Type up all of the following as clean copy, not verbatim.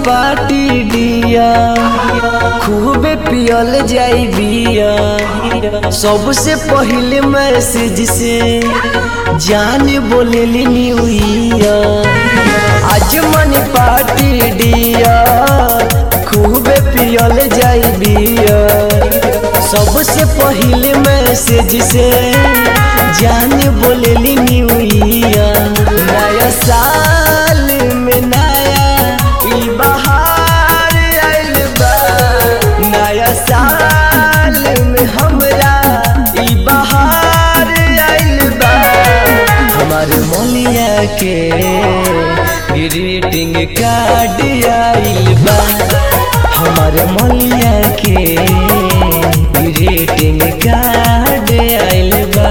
Party दिया खूबे पियल जाई बिया सबसे पहले मैसेज से जान बोलेली न्यू ईयर। आज मन पार्टी दिया खूबे पियल जाई बिया सबसे पहले मैसेज से जान बोलेली न्यू ईयर। नया साल में नया ई बहार आइल बा नया साल में हमरा ई बहार आइल बा। हमारे मोलिया के ग्रीटिंग कार्ड आइल बा हमारे मोलिया के ग्रीटिंग कार्ड आइल बा।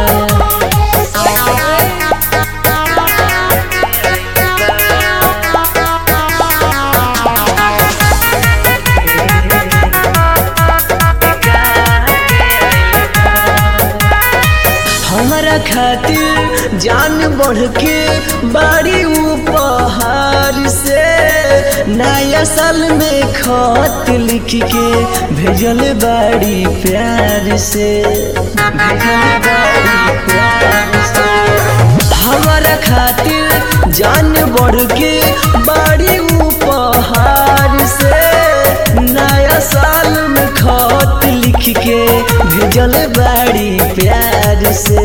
हमारा खातिर जान बढ़ के बाड़ी उपहार से नया साल में खत लिख के भेजल बाड़ी प्यार से हमारा खातिर जान बढ़ के बाड़ी उपहार से नया साल में खत लिख के भेजल बाड़ी प्यार से।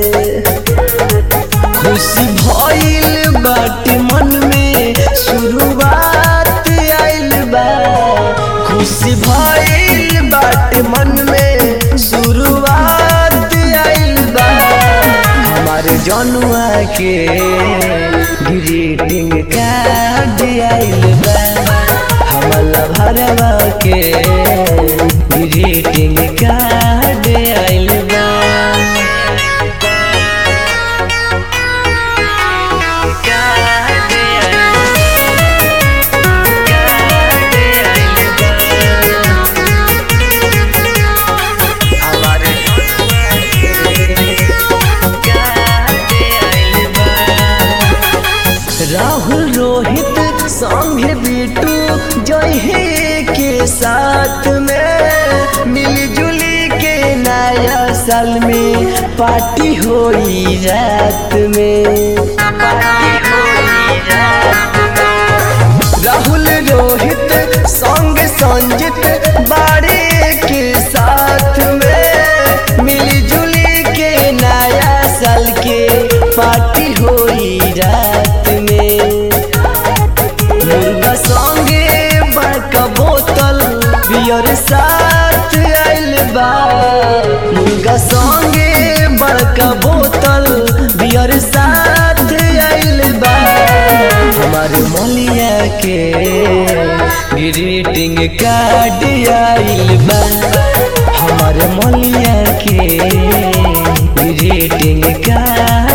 खुशी भइल बाटे मन में शुरुआत आइल बा खुशी भइल बाटे मन में शुरुआत आइल बा। हमारे जनुआ के ग्रीटिंग कार्ड आइल बा हमारा भरवा के ग्रीटिंग कार्ड आइल बा। राहुल रोहित संगे बिटू जय के साथ में मिलजुली के नया साल में पार्टी होई रात में राहुल रोहित संग संजित बाड़े के साथ में मिलजुली के नया साल के पार्टी होई रात में। मुर्गा संगे बड़का बोतल बियर साथ आइल बा मुर्गा संगे बड़का बोतल बियर साथ आइल बा। हमारे मोलिया के ग्रीटिंग कार्ड आइल बा हमारे मोलिया के ग्रीटिंग कार्ड